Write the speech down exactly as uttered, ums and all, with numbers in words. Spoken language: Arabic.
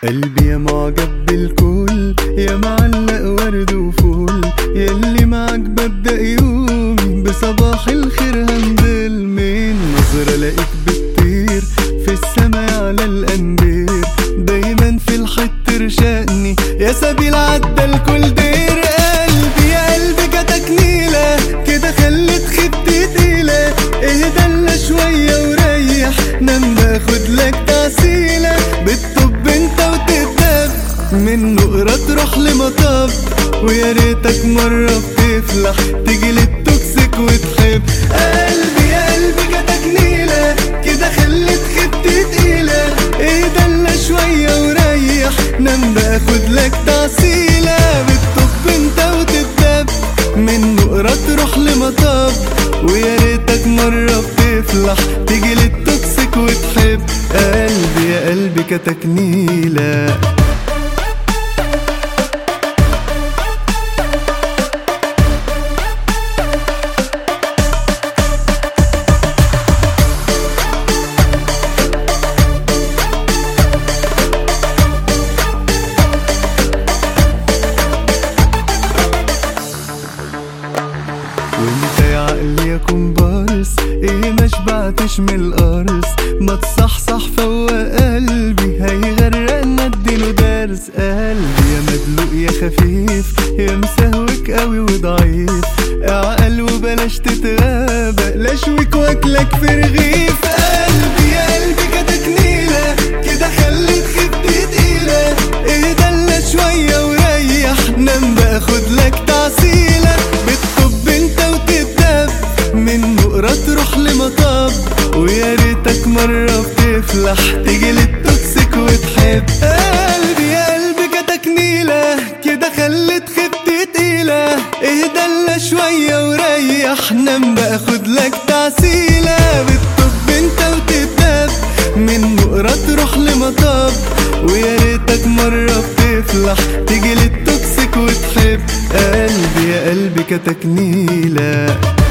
قلبي يا معجب بالكل، يا معلق ورد وفول، ياللي معاك ببدأ يومي بصباح الخير هنزل. من نظرة الاقيك بتطير في السما على الأنبير، دايما في الحيط ترشقني يا سبيل عدى الكل دير. قلبي يا قلبي جاتك نيلة كده خلت خدتي تقيلة، اهدى شوية وريح نام باخد لك تعسيلة. بتطب انت وتتدب من نقرة تروح لمطب، ويا ريتك مرة بتفلح تيجي للتوكسيك وتحب. قلبي يا قلبي جاتك نيلة كده خلت خدتي تقيلة، اهدى شوية وريح نام باخد لك تعسيلة. بتطب انت وتتدب من نقرة تروح لمطب، ويا ريتك مرة بتفلح تيجي للتوكسيك وتحب. قلبي يا قلبي جاتك نيلة. وانت يا عقلي يا كومبارس ايه ما شبعتش من القرص، ما تصحصح فوق قلبي هيغرقنا اديله درس. قلبي يا مدلوق يا خفيف يا مسهوك قوي وضعيف، اعقل وبلاش تتغابى لاشويك واكلك في رغيف. قلبي يا قلبي جاتك نيلة كده خلت خدتي تقيلة، اهدى شوية وريح نام باخد لك تعسيلة. بتطب انت وتتدب من نقرة تروح لمطب، ويا ريتك مرة بتفلح تيجي للتوكسيك وتحب. قلبي يا قلبي جاتك نيلة كده خلت خدتي تقيلة، اهدى شوية وريح نام باخد لك تعسيلة. بتطب انت وتتدب من نقرة تروح لمطب، ويا ريتك مرة بتفلح تيجي للتوكسيك وتحب. قلبي يا قلبي جاتك نيلة.